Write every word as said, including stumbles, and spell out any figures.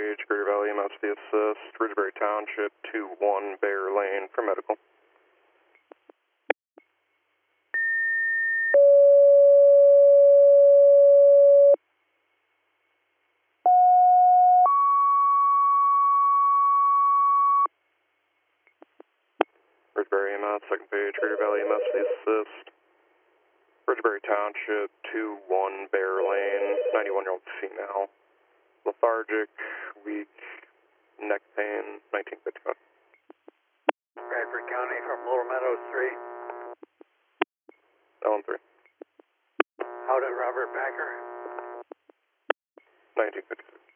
page, Greater Valley M S D assist, Ridgebury Township, two one Bear Lane for medical. Ridgebury M S, second page, Greater Valley M S D assist, Ridgebury Township, two one Bear Lane, ninety-one-year-old female, lethargic, weak, neck pain, nineteen fifty-five. Bradford County from Lower Meadows three. Ellen three. How did Robert Packer? nineteen fifty-six.